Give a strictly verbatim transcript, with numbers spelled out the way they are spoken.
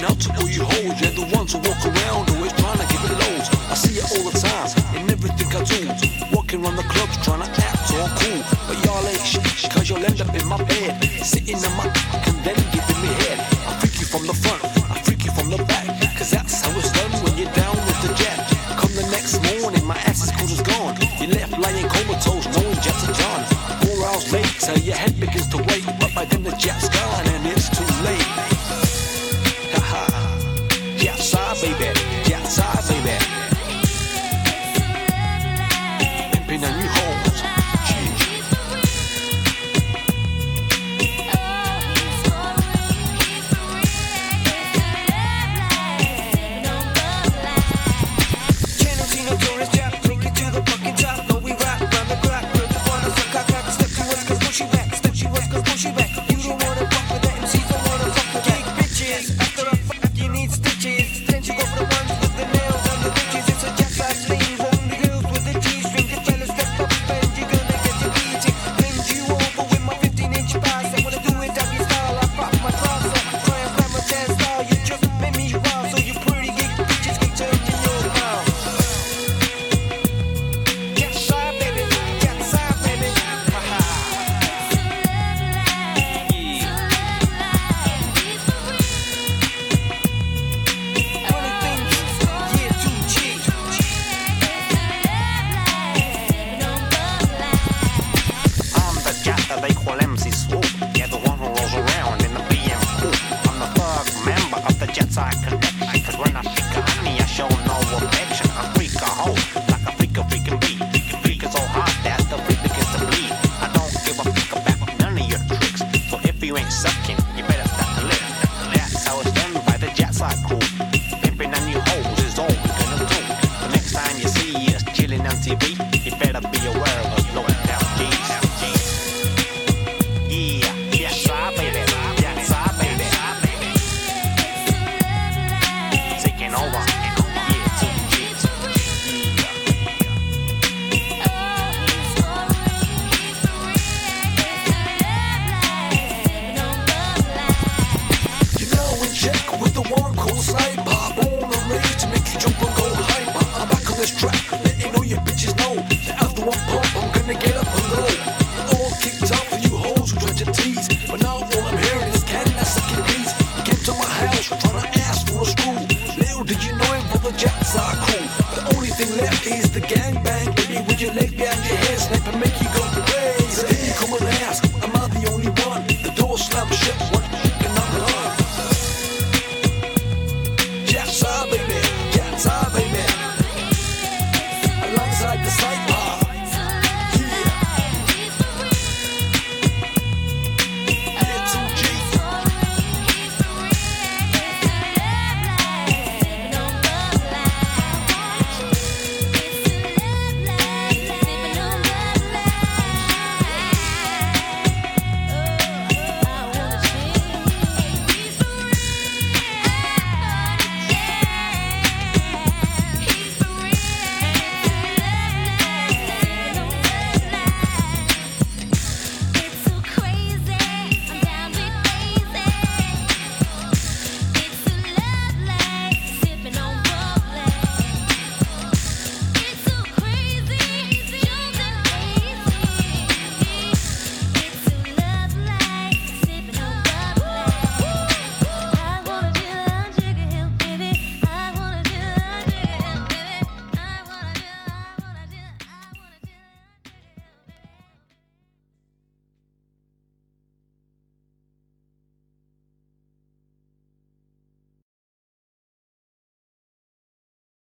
out to all you hoes. You're the ones who walk around always trying to give it loads. I see it all the time in everything I do. Walking around the clubs trying to act all cool, but y'all ain't shit, cause you'll end up in my bed, sitting in my and then giving me head. I freak you from the front, I freak you from the back, cause that's how it's done when you're down with the jet. Come the next morning, my ass is cold as gone. You left lying comatose, knowing jets are done. Four hours later, your head begins to wait, but by then the jet's gone and it's too late. Haha, jet's side, baby, jet's side, baby. Pimping a new home. Did you know him for the jets are cool? The only thing left is